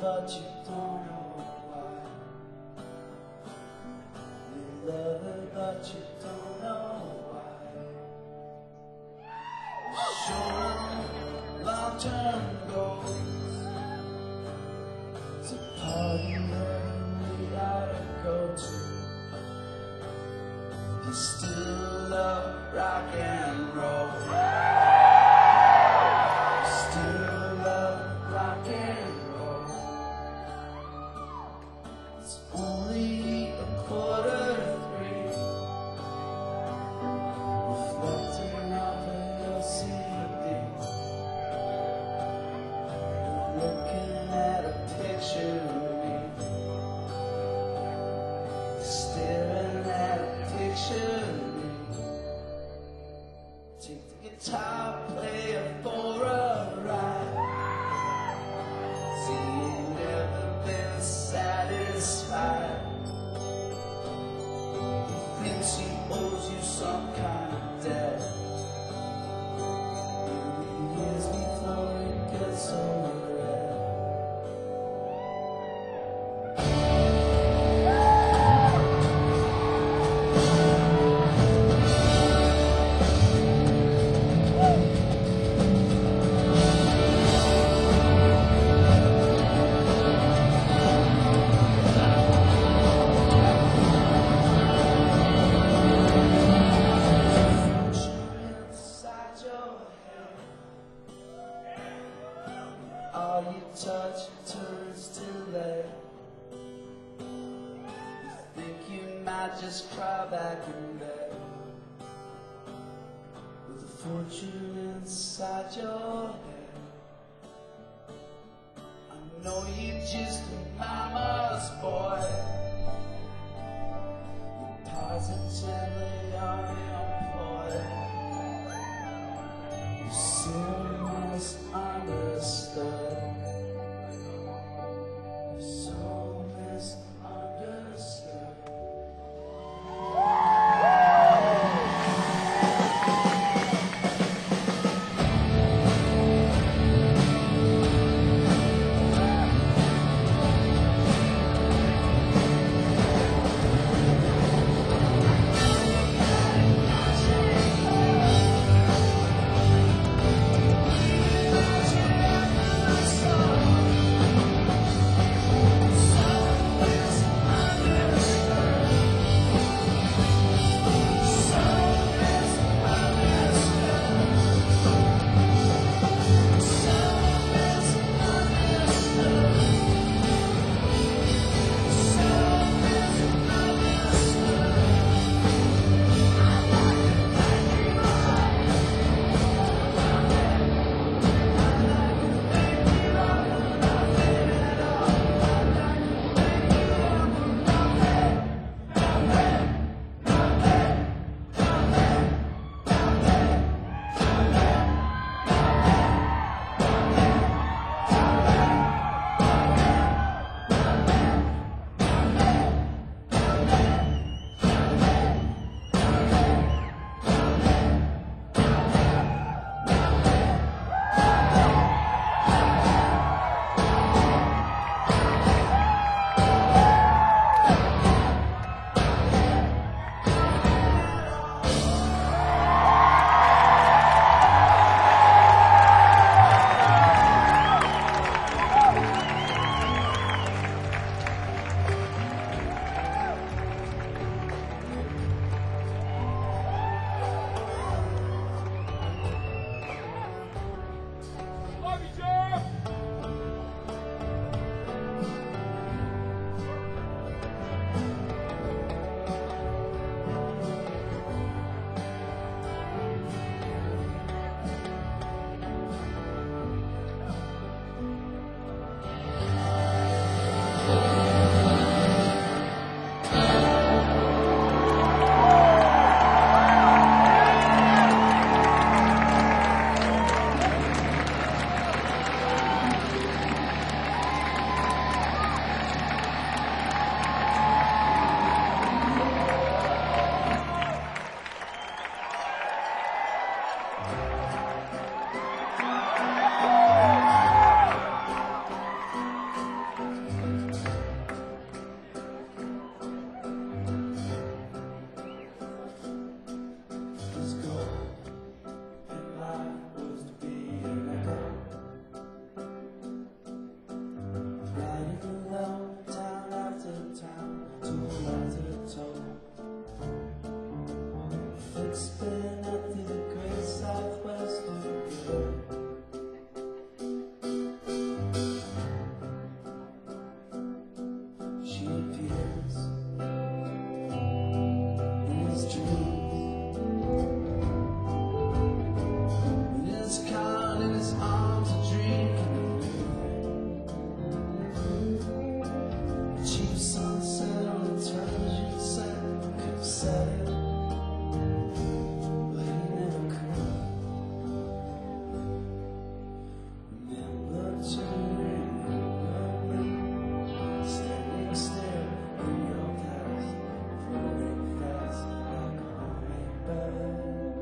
but you don't know why. You love her, but you don't know why. Short, long-term goals. It's a party that we gotta go to. You still love rock and roll. You still love rock and roll. It's only 2:45. Reflecting off of your CD. You're looking at a picture of me. You're staring at a picture of me. Take the guitar player for a ride. See, you've never been satisfied. He thinks he owes you some kind of debt. Years before he gets over it. Inside your head, all you touch turns to lead. You think you might just cry back in bed with a fortune inside your head. I know you just a mama's boy. You're positively unemployed. You so misunderstood. You're so misunderstood. his arms a dream. Cheap sunset on the television set could have said it, but he never could. Remember to remember me, standing still in your past, floating fast like a hummingbird.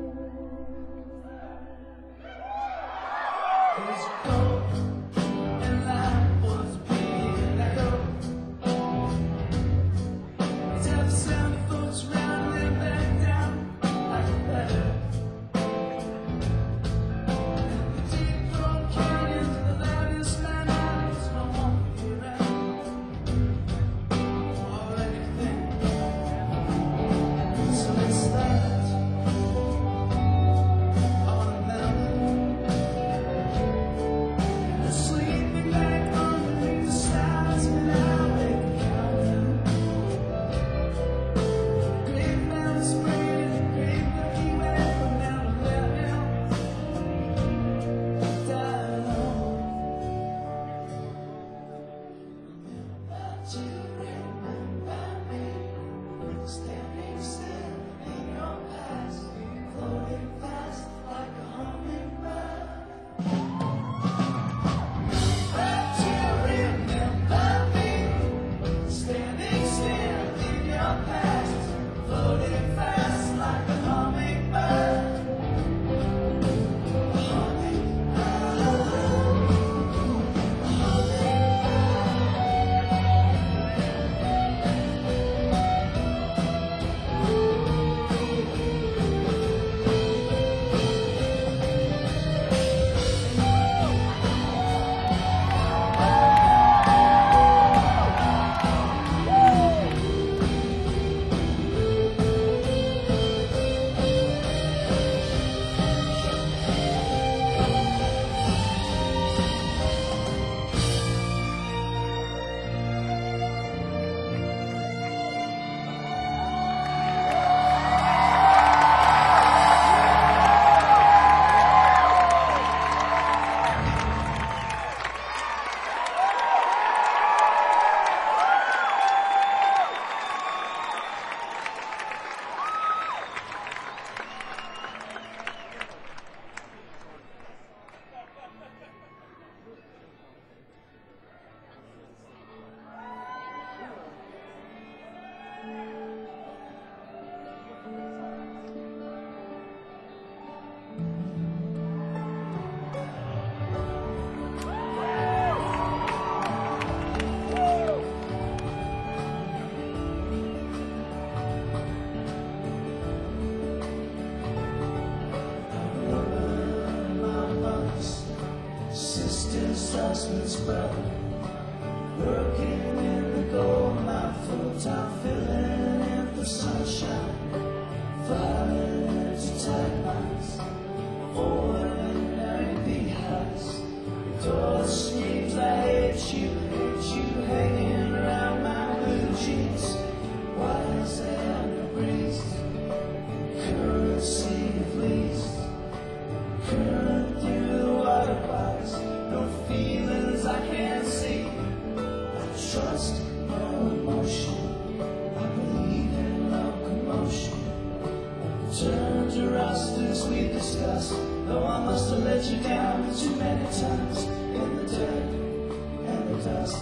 It was cold and life was big and echo. Tell some folks rattling back down like a letter. The deep road canyons, the loudest night hours, no one could hear it or anything. So they slept on a mountain, sleeping back underneath the stars, and I make a countdown. Great mountain spring, great Milky Way from now to where die alone. Remember me, standing still in your past, floating fast like a hummingbird. Remember me, standing still in your past, floating fast like a hummingbird. Sisters, husbands, brother, working in the gold mine, full-time filling in the sunshine, flying into tight lines, ordinary beehives. Door screams, I hate you, hanging around my blue jeans. Why is there under breeze? Currency of leaves, current through the water bodies. No feelings I can't see. I trust no emotion. I believe in locomotion. Turn to rust as we discussed. Though I must have let you down too many times in the dirt and the dust.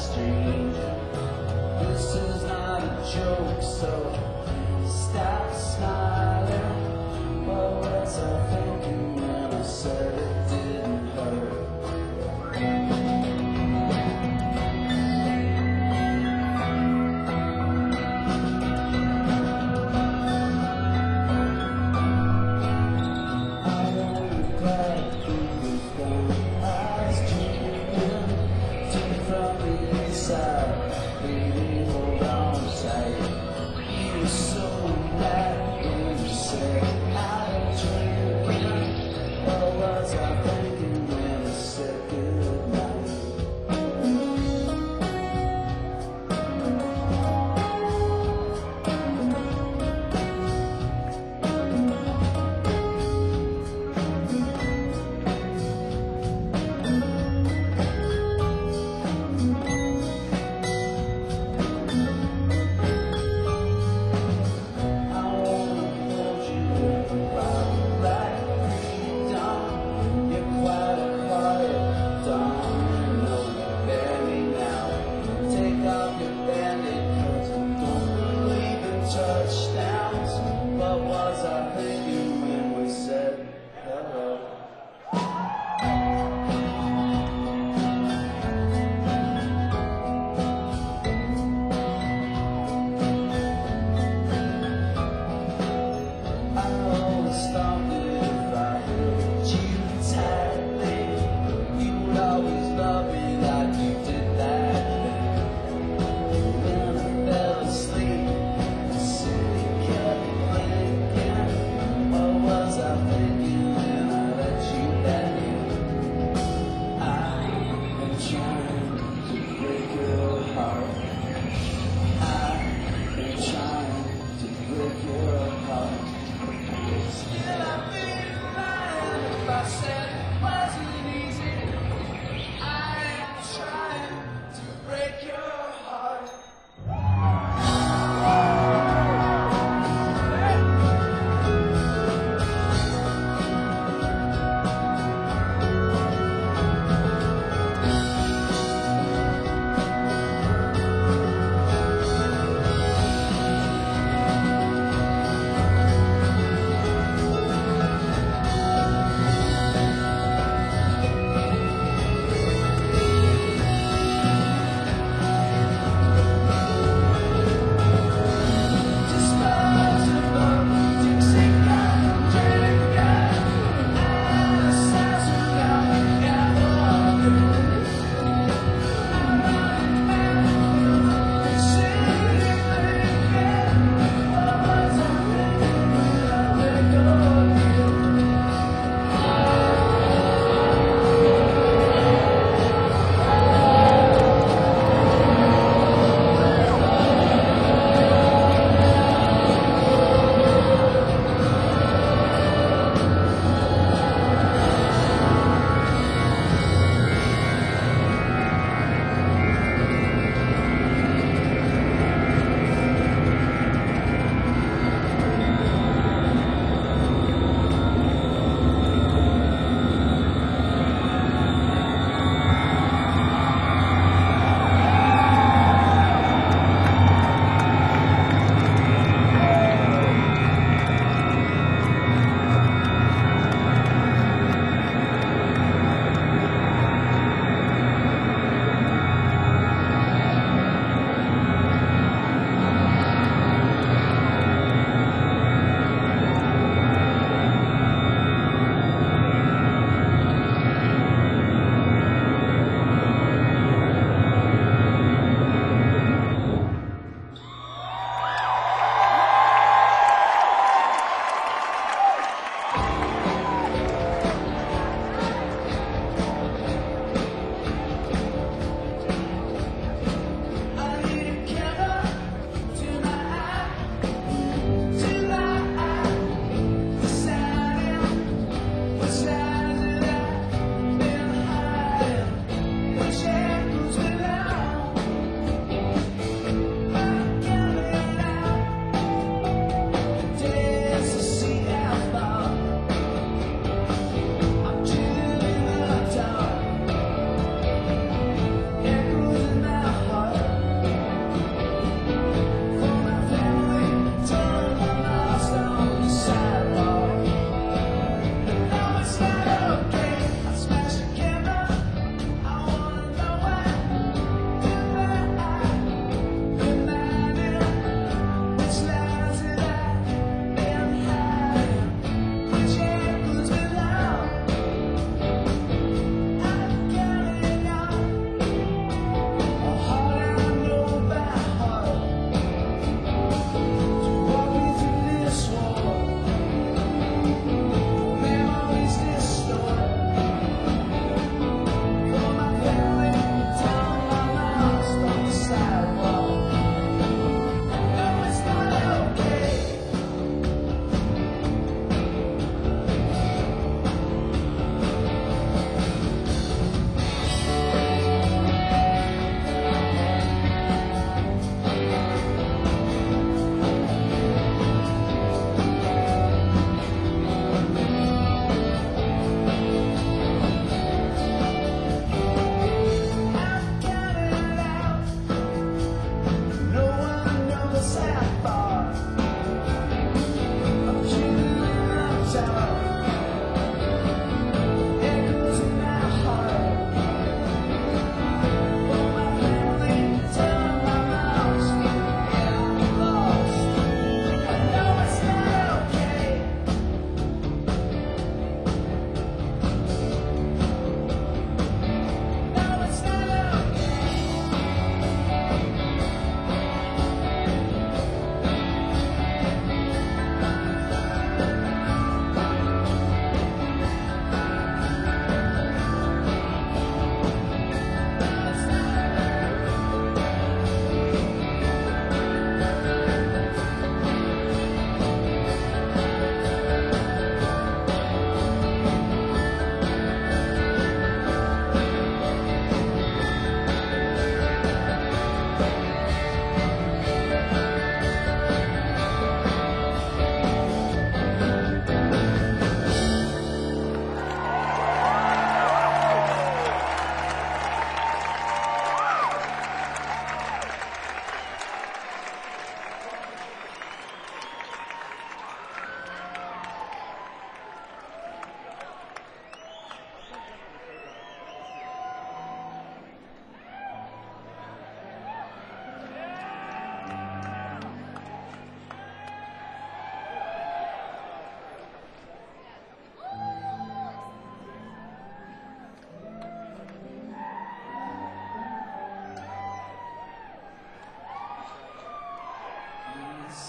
stranger. This is not a joke, so stop smiling. What was I thinking when I said it didn't hurt? Was I thinking when I said goodnight?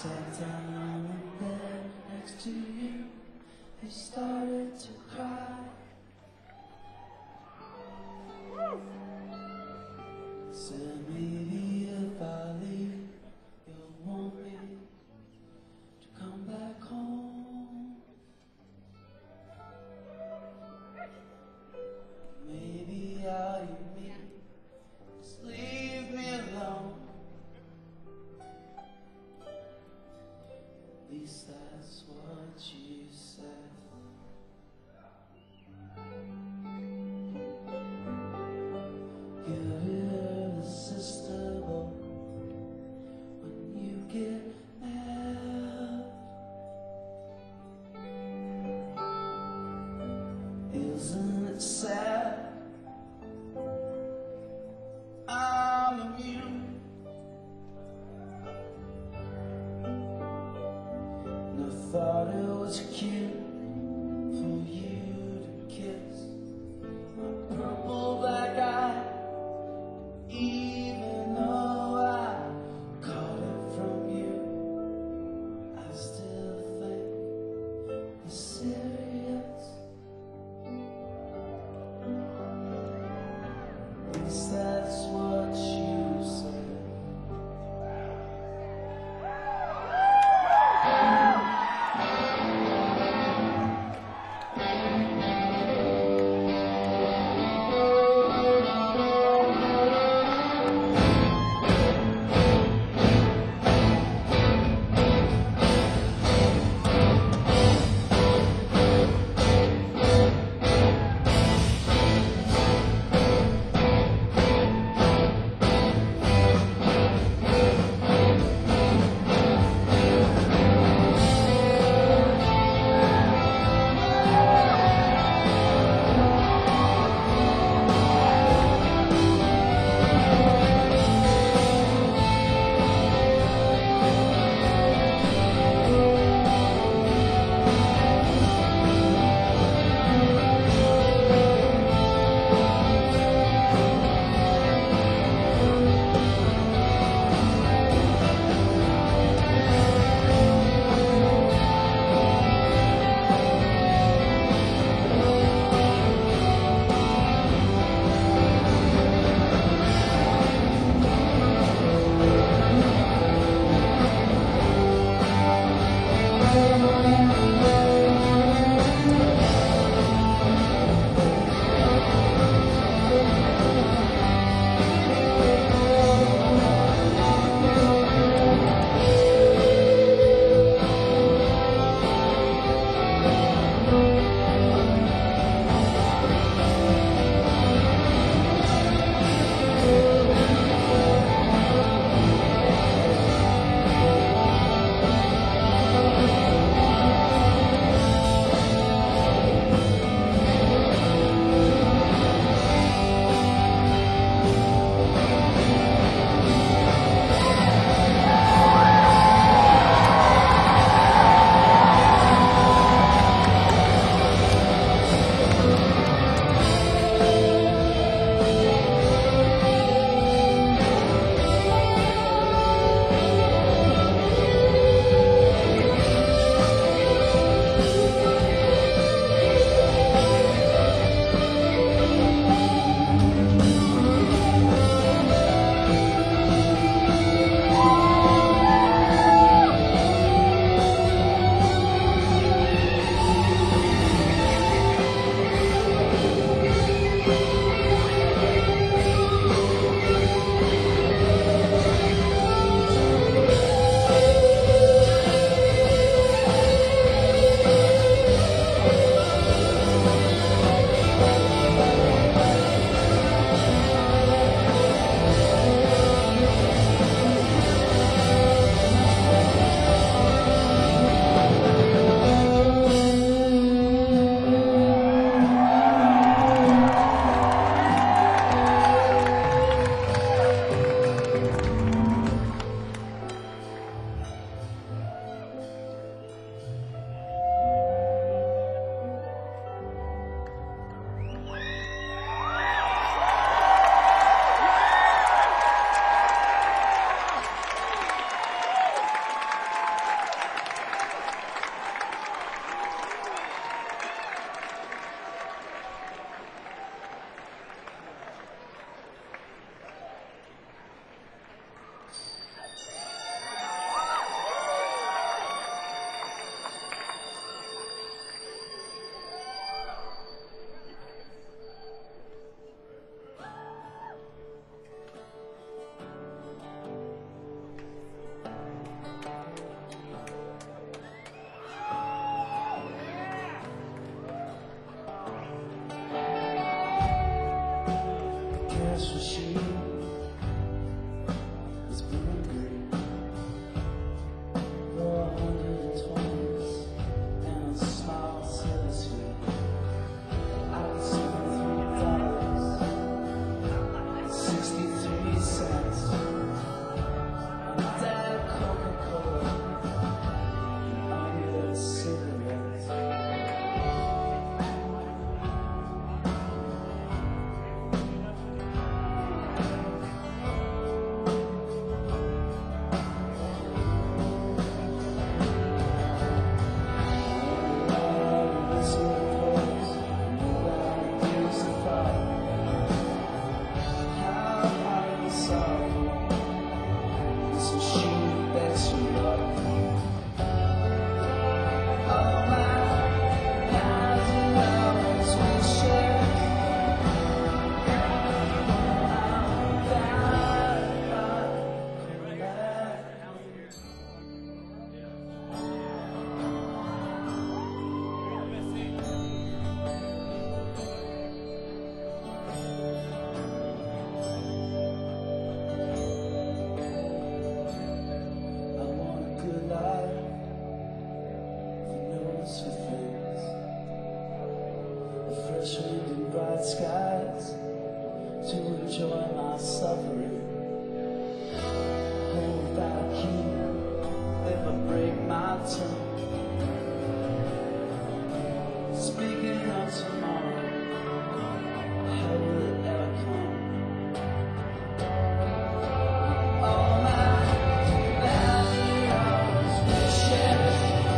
sat down on the bed next to you. They started to cry. Said maybe if I leave, you'll want me to come back home. Maybe all you mean is leave me alone. At least that's what you said. You're irresistible when you get mad. Isn't it sad? I'm immune. And I thought it was my tongue. Speaking of tomorrow, how will it ever come? All my valley of wishes,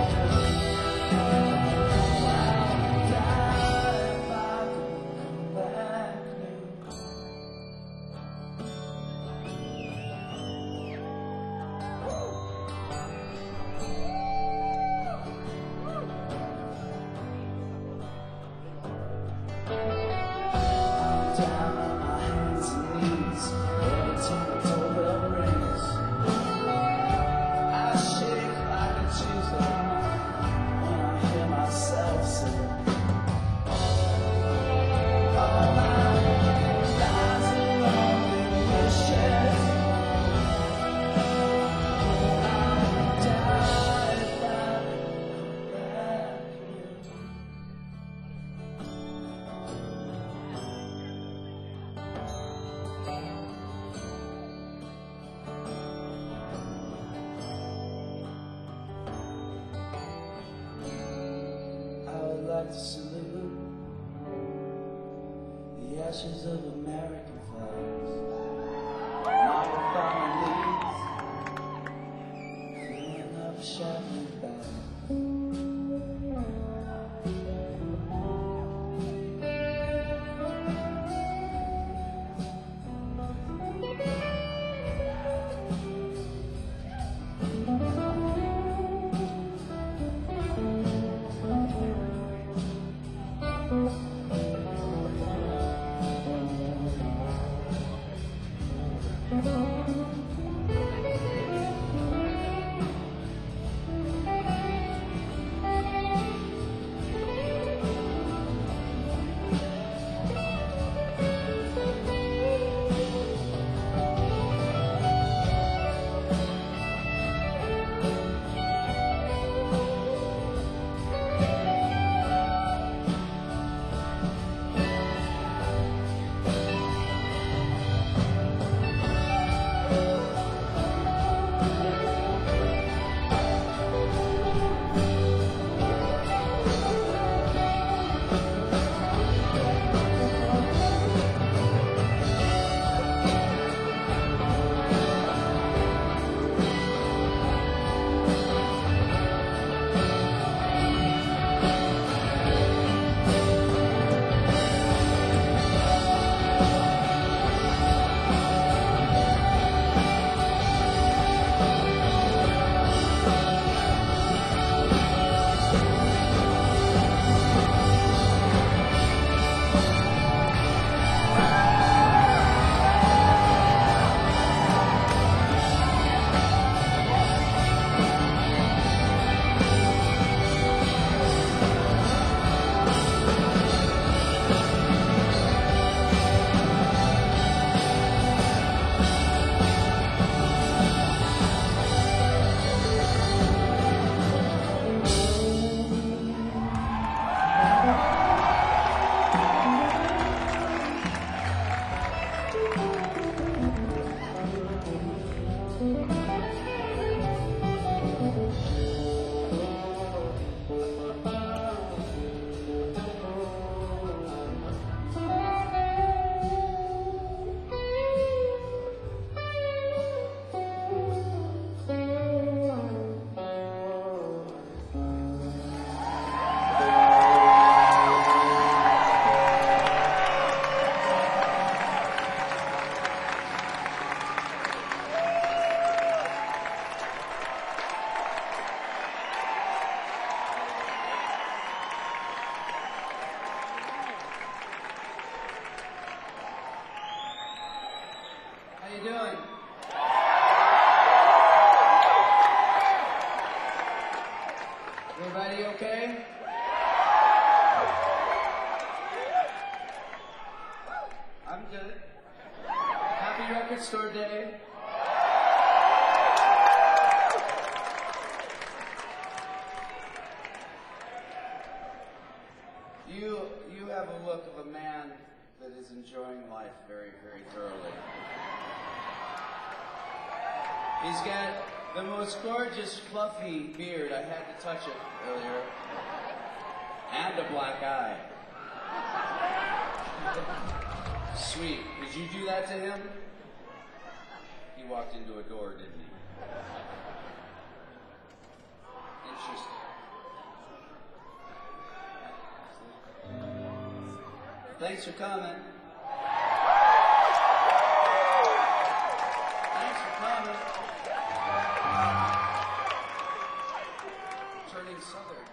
I'll die if I don't come back new. Down on my hands and knees, every time the doorbell rings. I shake like a Tuesday when I hear myself sing. All my lies are only wishes. I'll die if I come back here. I would like to salute the ashes of American flags, marked by my knees, filling up shattered bags. How you doing? Everybody okay? I'm good. Happy Record Store Day. You have a look of a man that is enjoying life very, very thoroughly. The most gorgeous, fluffy beard. I had to touch it earlier. And a black eye. Sweet. Did you do that to him? He walked into a door, didn't he? Interesting. Thanks for coming. Thanks for coming. Turning southern.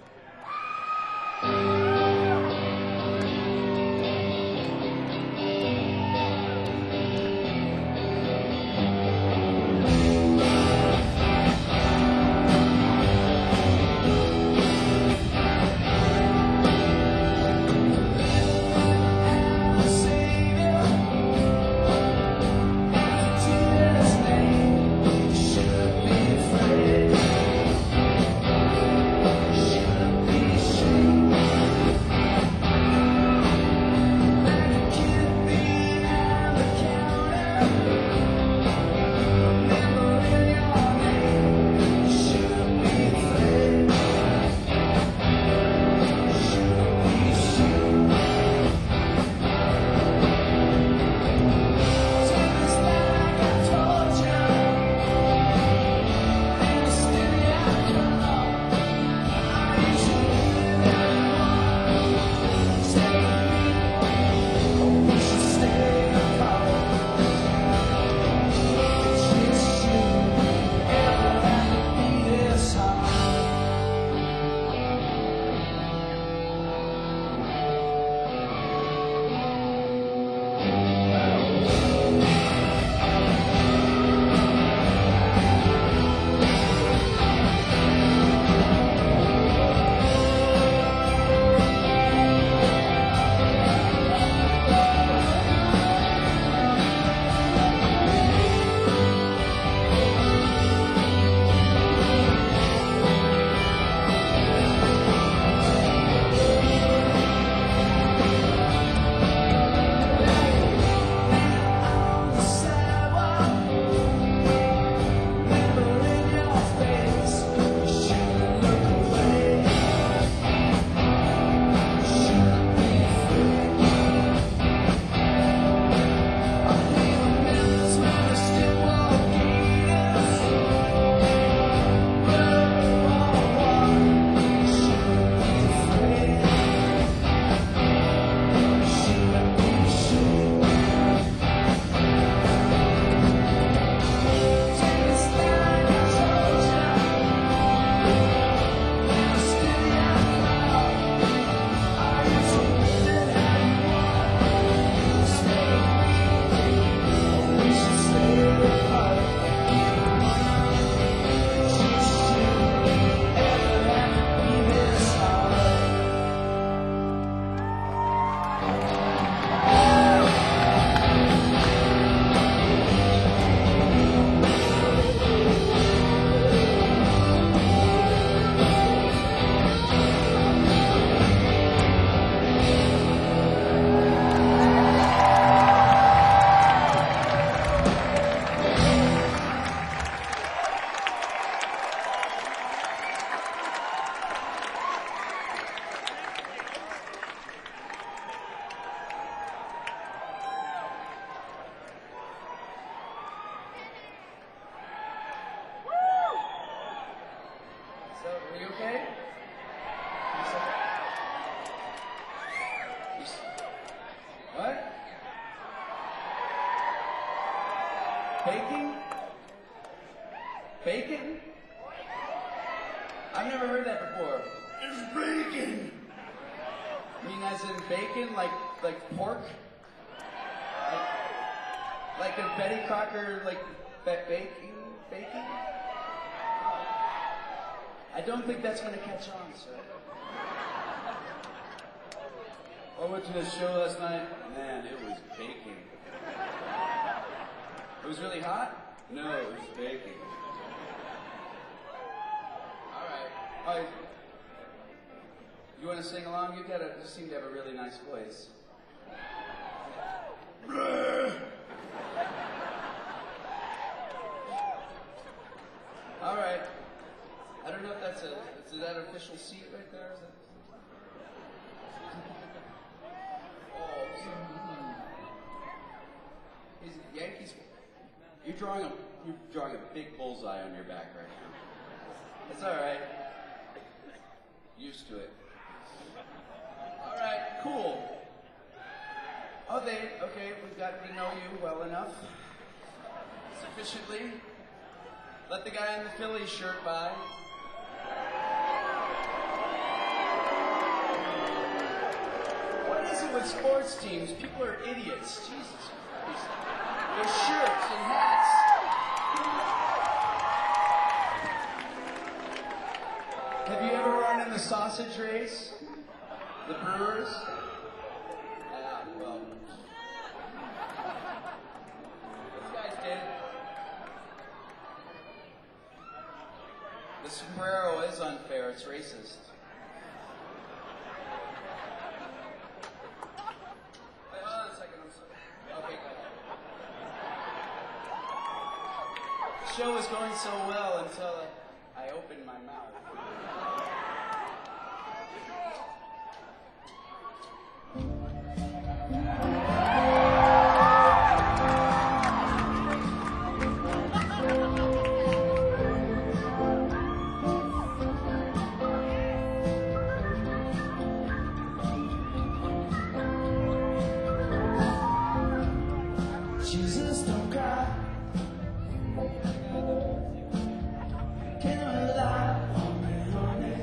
Bacon? Bacon? I've never heard that before. It's bacon! You mean as in bacon, like pork? Like a Betty Crocker, like baking? I don't think that's going to catch on, sir. I went to the show last night. Man, it was baking. It was really hot? No, it was baking. All right. You want to sing along? You seem to have a really nice voice. All right. I don't know if that's is that an official seat right there? Is it? Oh, he's Yankees. You're drawing a big bullseye on your back right now. It's all right. Used to it. All right, cool. Okay, we've gotten to know you well enough. Sufficiently. Let the guy in the Phillies shirt by. What is it with sports teams? People are idiots. Jesus Christ. Their shirts and hats. Have you ever run in the sausage race? The Brewers? Yeah, well. This guy's dead. The sombrero is unfair. It's racist. Wait, hold on a second. I'm sorry. Okay, good. The show was going so well until I opened my mouth. Jesus, don't cry. Can we lie on me, honey?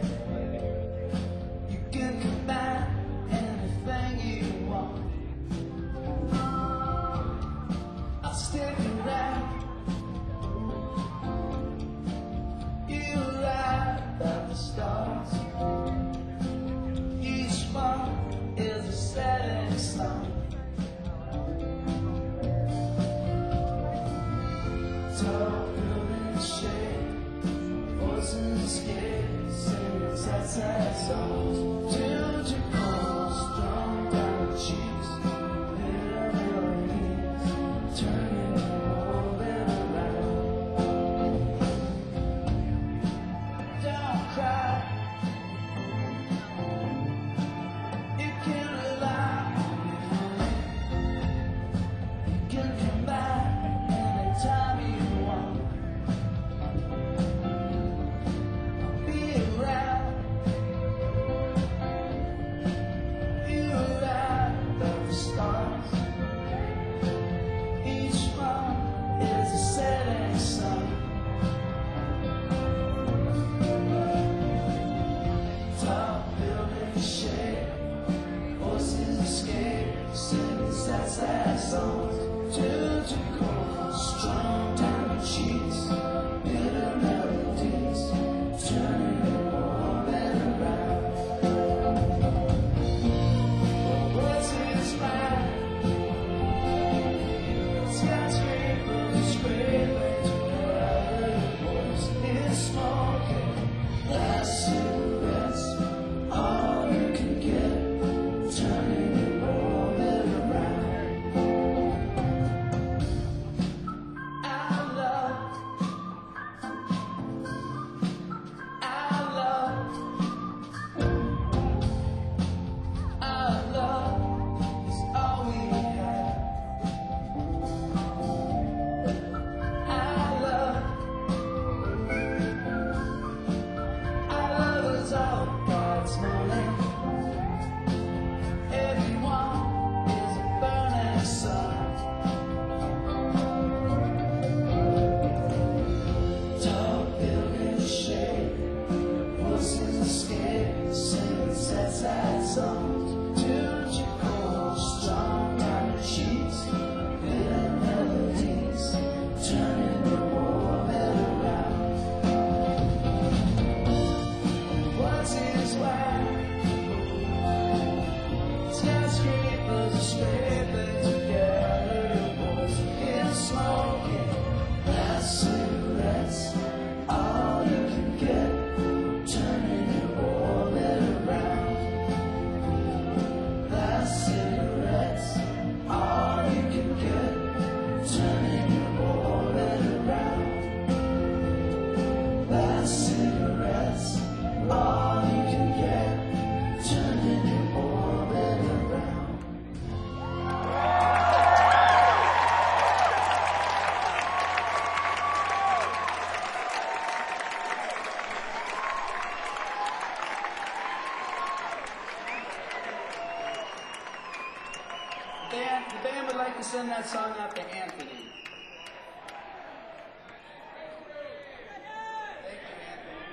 send that song out to Anthony. Thank you, Anthony.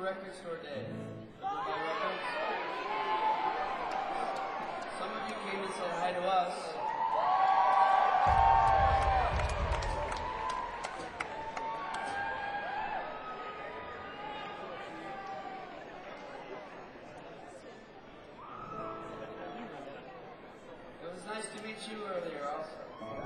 record store day. Buy records. Some of you came and said hi to us. It was nice to meet you earlier also.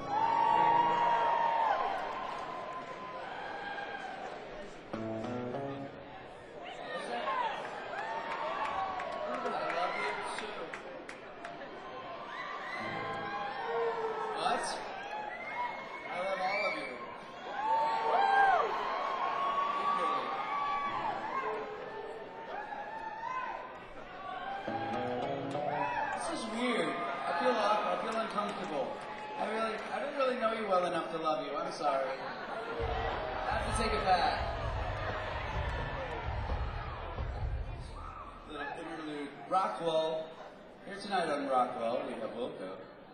I don't really know you well enough to love you. I'm sorry. I have to take it back. Little interlude. Rockwell. Here tonight on Rockwell, we have Wilco.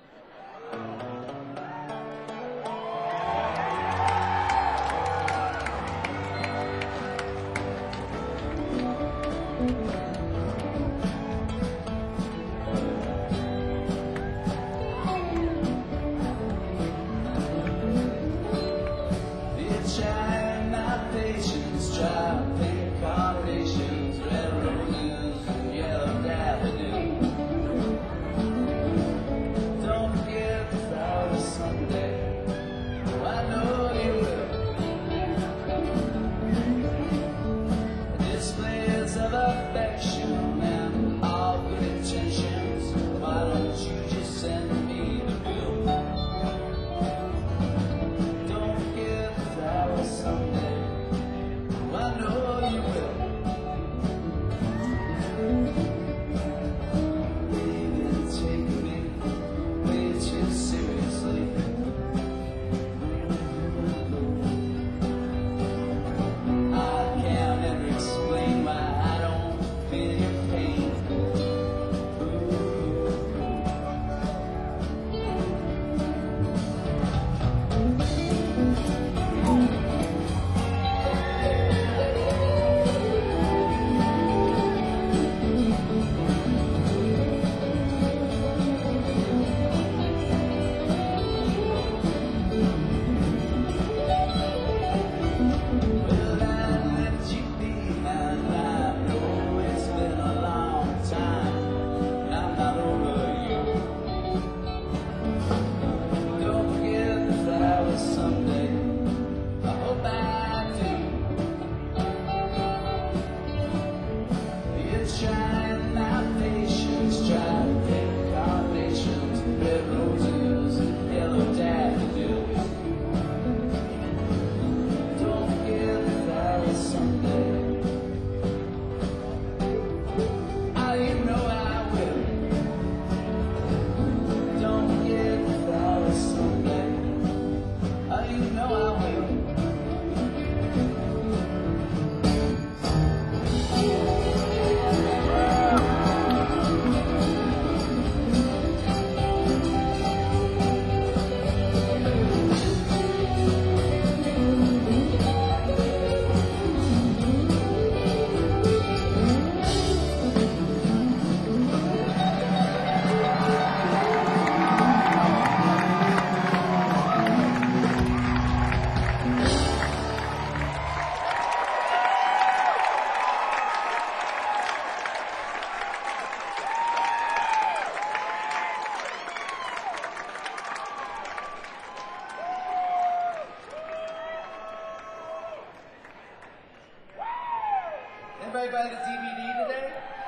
Anybody buy the DVD today?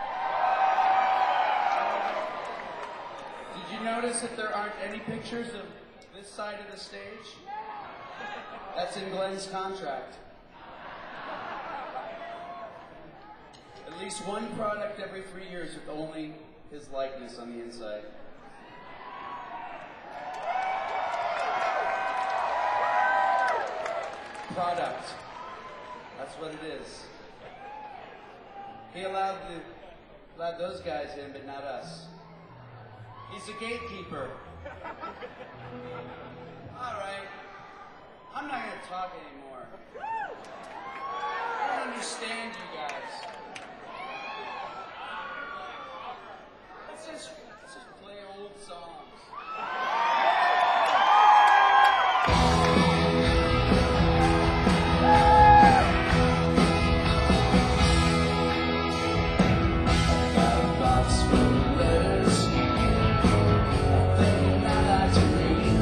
Did you notice that there aren't any pictures of this side of the stage? That's in Glenn's contract. At least one product every 3 years with only his likeness on the inside. Product. That's what it is. He allowed those guys in, but not us. He's a gatekeeper. All right. I'm not going to talk anymore. I don't understand you guys. Let's just play old songs. Got a box full of letters, thing I like to read.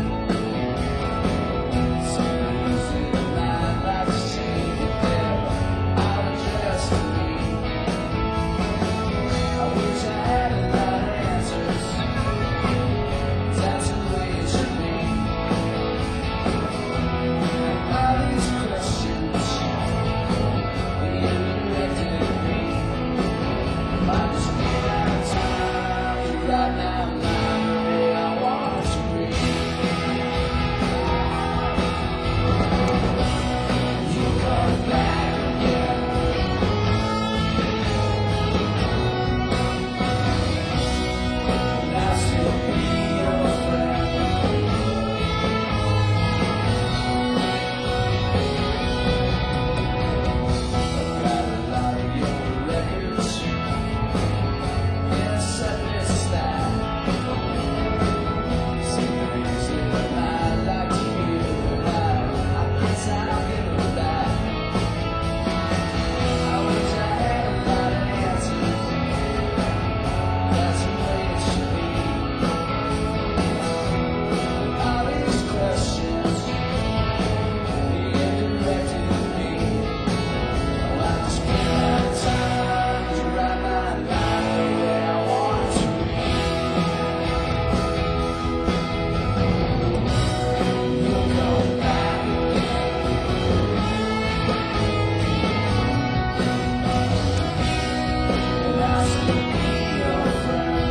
Some music I'd like to see, but they're all addressed to me. I wish I had a lot of answers. That's the way it should be. All these questions being directed at me. I just ran out of time to write down the way I want to be. You come back again, and I'll still be your friend. I've got a lot of your records in a set list stack. Some things that I'd like to hear, but I guess I'll give them back. I wish I had a lot of answers. That's the way it should be. All these questions being directed at me. Oh, I just ran out of time to write my life the way I want to be. You'll come back again, and I'll still be your friend.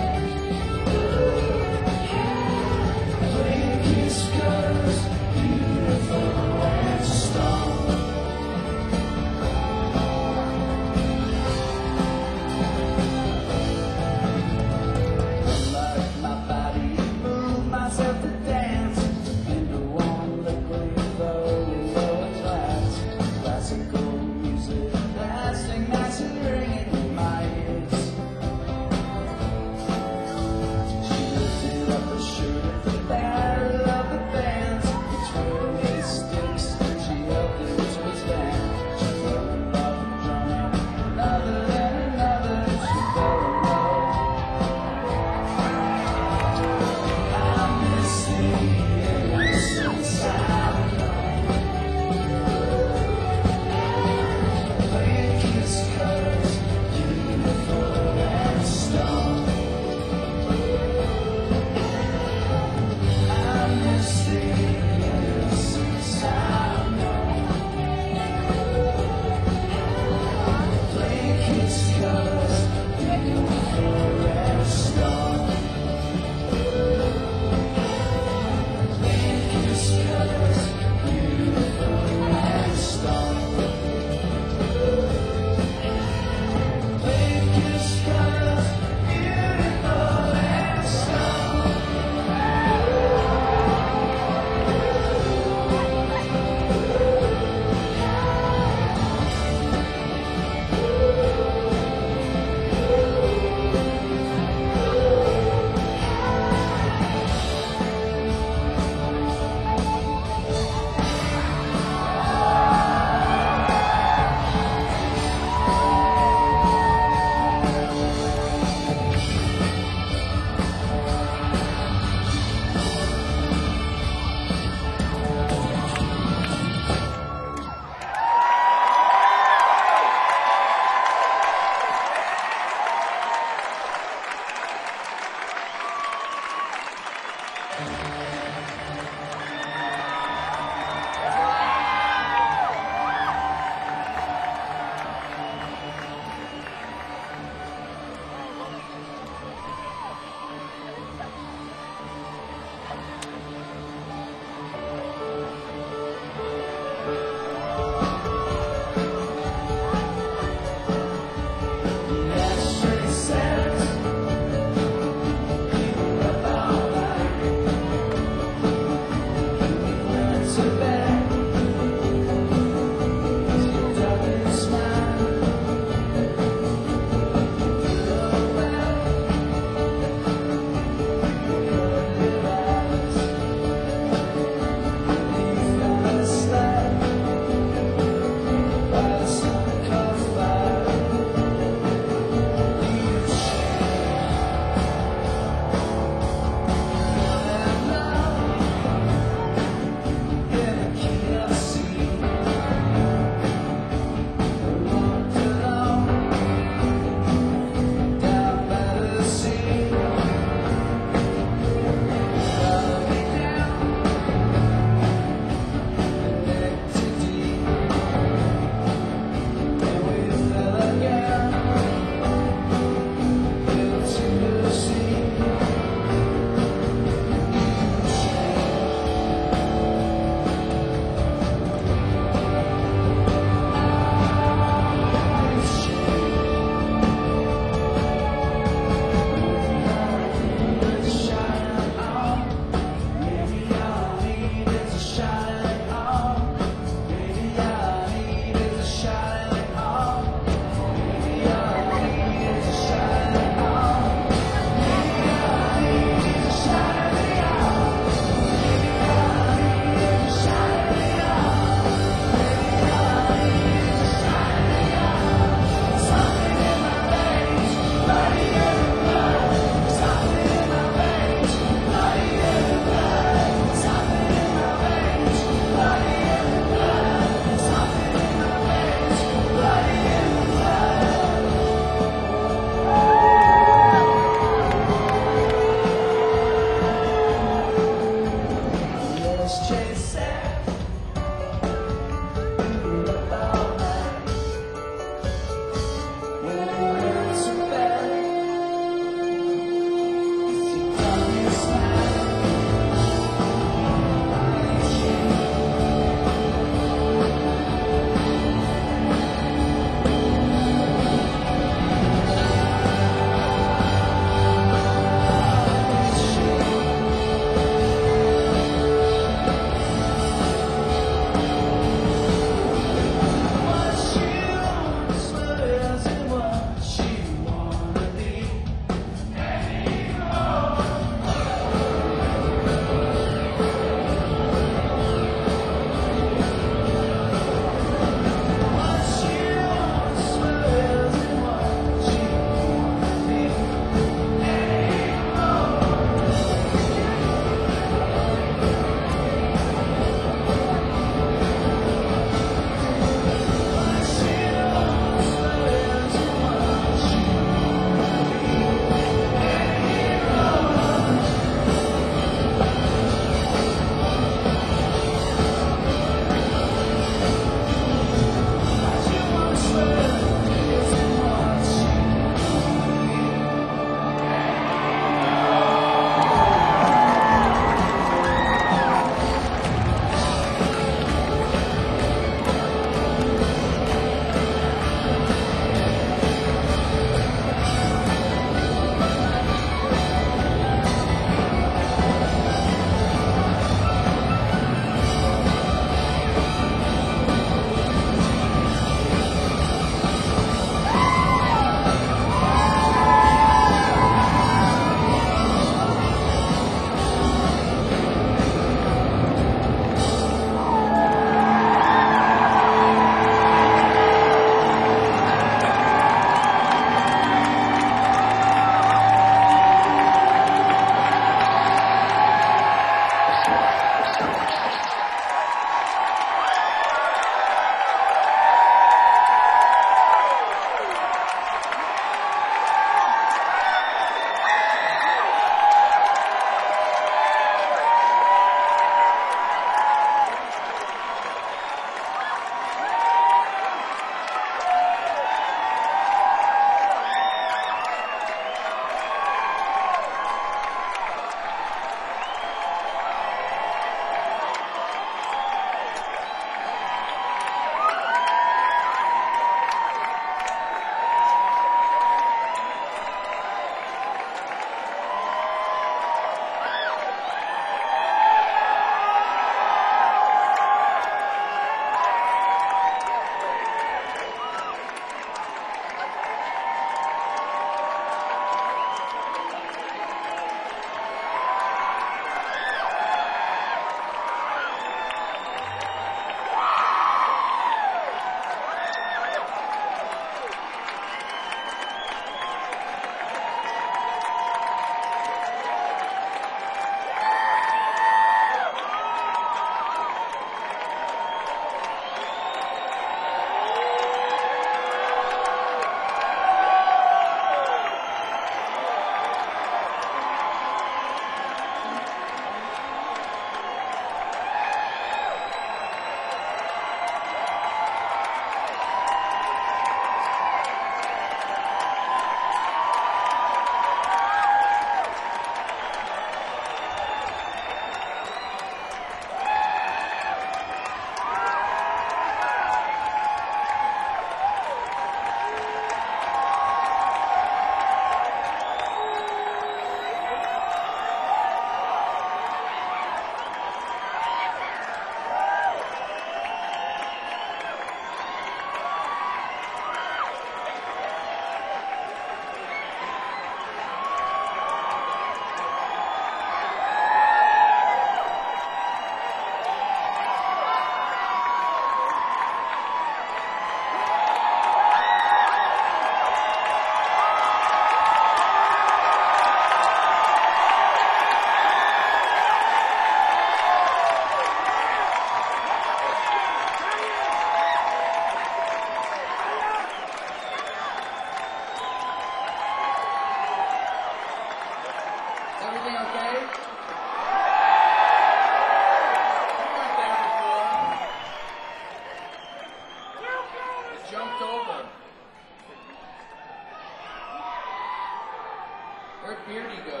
Where'd Beardy go?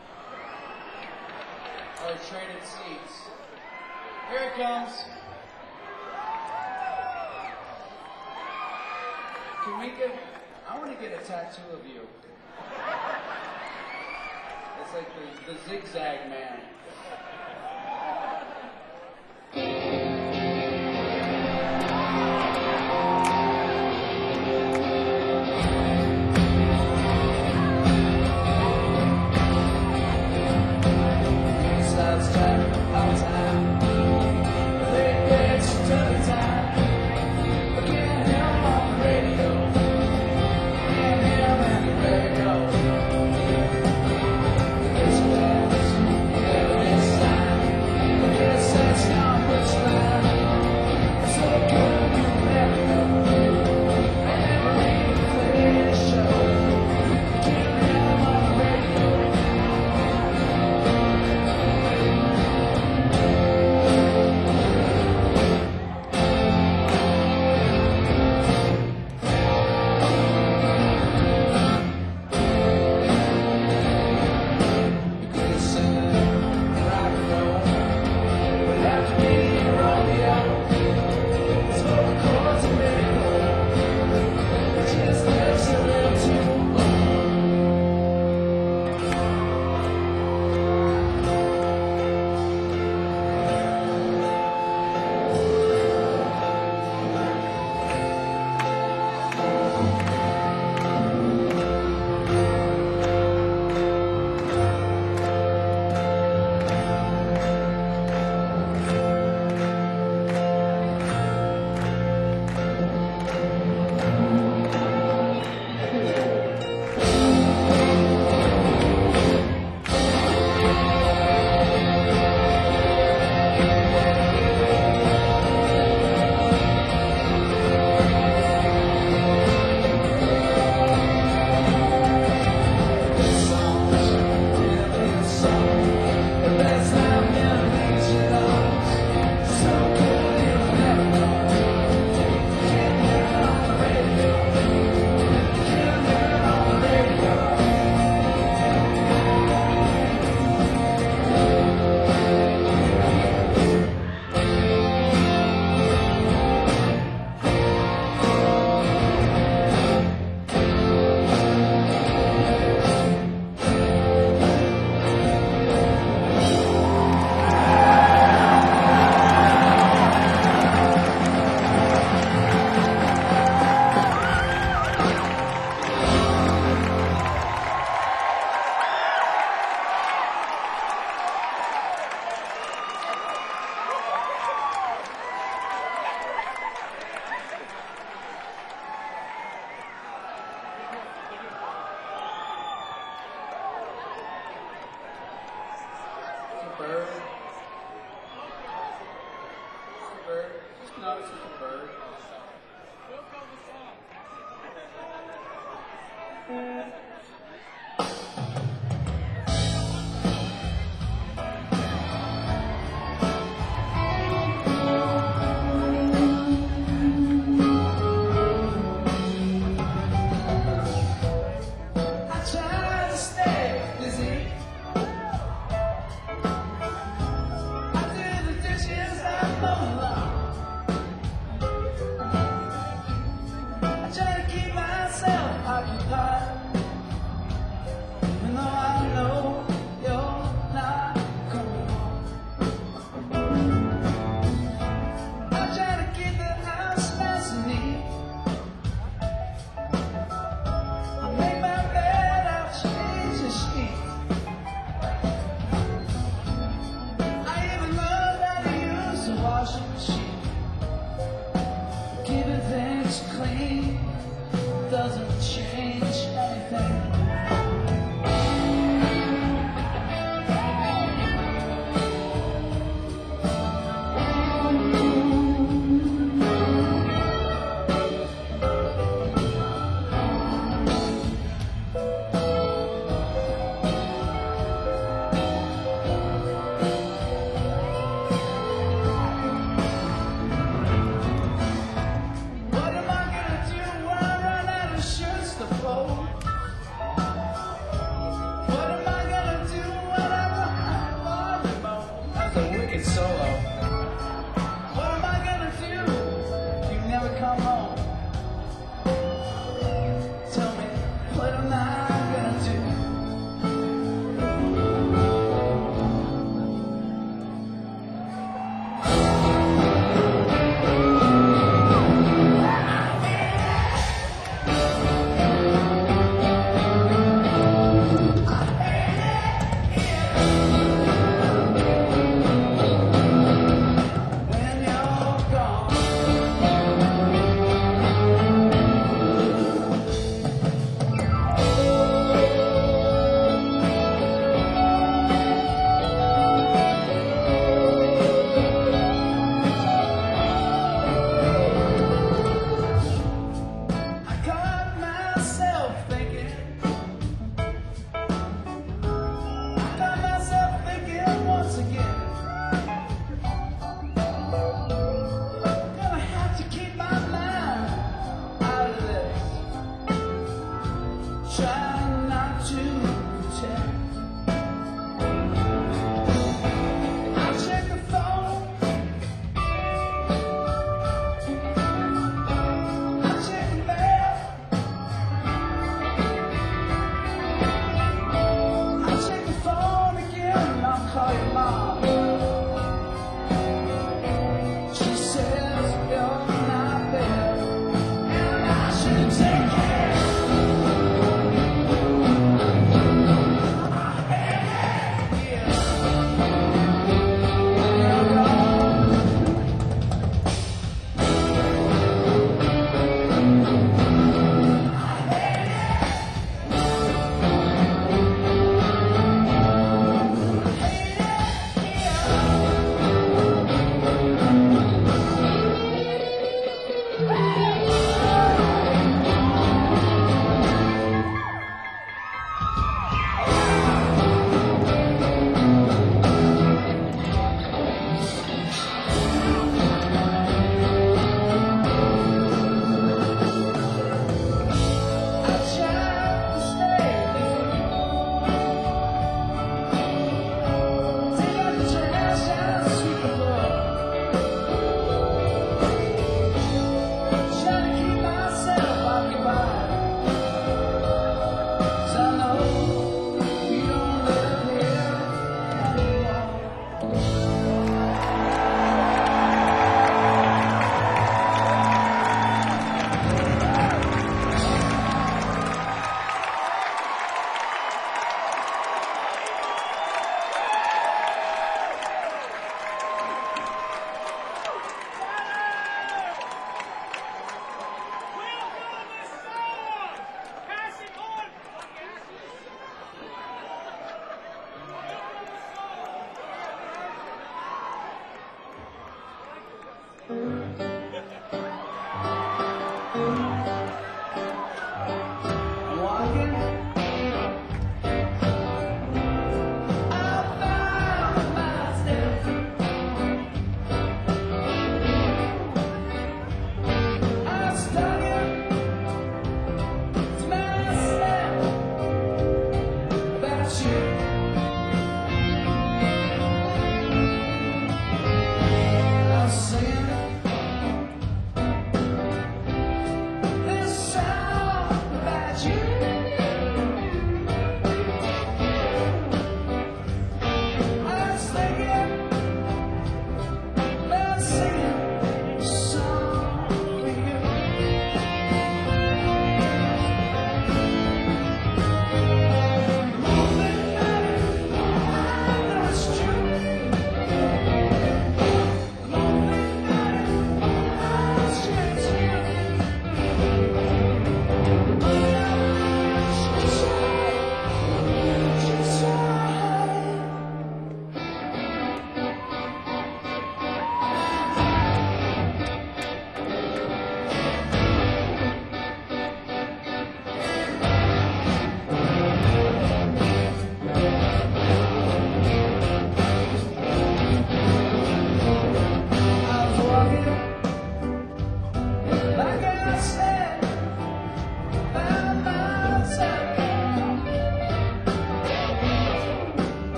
Oh, he traded seats. Here it comes. Can we get, I want to get a tattoo of you. It's like the zigzag man. Sounds time, all time. They get you to the time. But can't hear 'em on the radio. Can't hear 'em in the radio. It's fast, about you. I'm singing this song about you. I was thinking about singing a song for you. Moving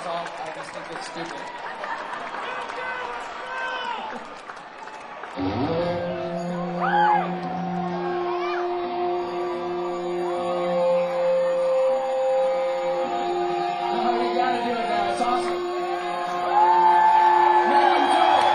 song. I just think it's stupid. Oh, you gotta do it now. It's awesome. Make 'em do it.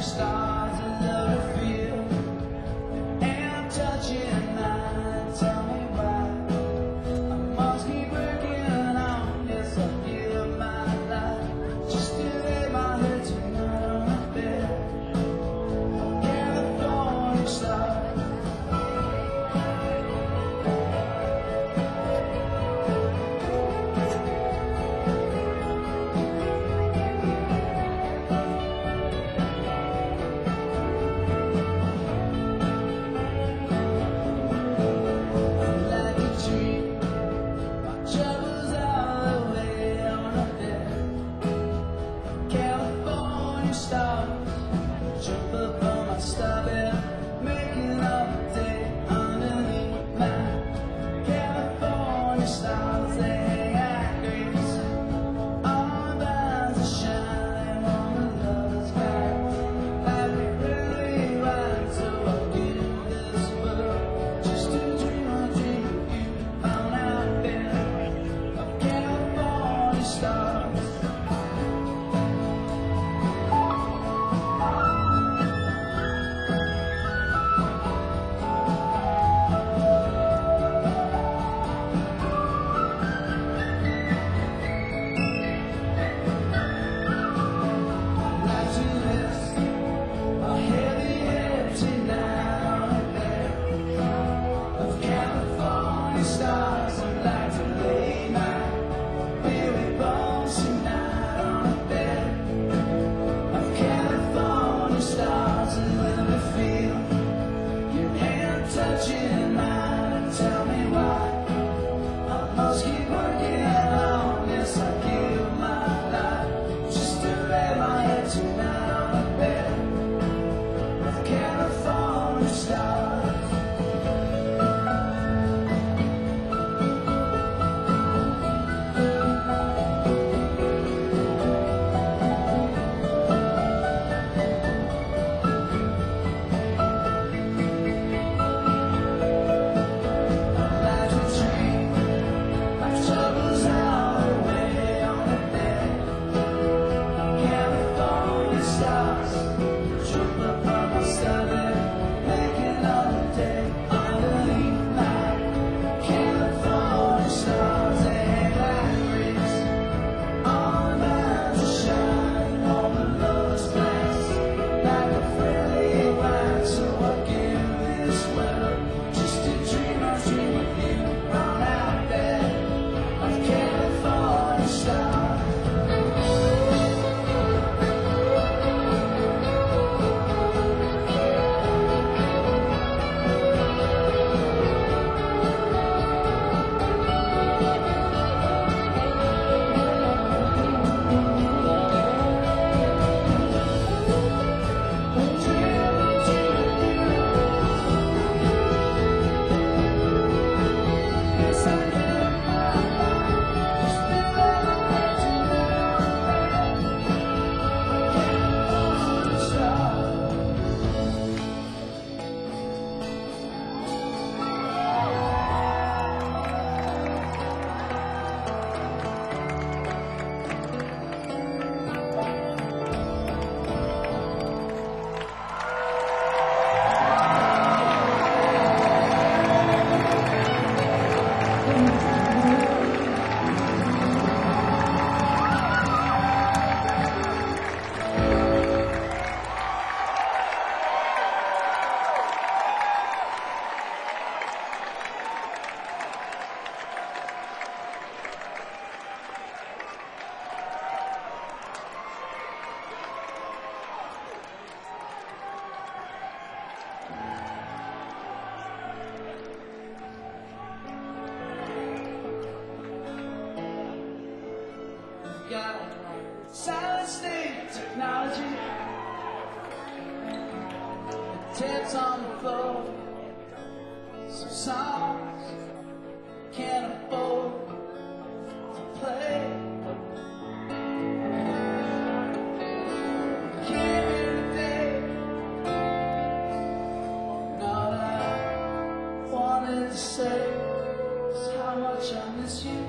stars I love to feel. And touching mine, tell me why I must keep working on. Yes, I'll give my life just to lay my head tonight on a bed. California stars. Like a dream, my troubles all away on a bed. California stars, jump up on my star bed, making up the day underneath my California stars. They hang out grace, all bound to shine on the lover's back. Like it really right, so I'll give this world just to dream a dream of you on our bed of California stars. Like to rest a heavy head tonight on a bed of California stars. I'd like to lay my weary bones tonight on a bed of California stars and let me feel your hand touching mine and tell me why I must keep working on. Yes, I give my life just to lay my head tonight on a bed of California stars. Like to dream, my troubles all away on a bed of California stars. Jump up on my star bed, making all the day underneath my California stars. They hang like rays, all bound to shine on the lover's glass. Like a friendly wine, so I give this world just to dream a dream of you on our bed of California stars. Yes, I give my life just to lay my head tonight on a bed of California stars. Got silent state technology, tapes on the floor, some songs can't afford to play. Came here today, and all I wanted to say is how much I miss you.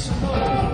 some more.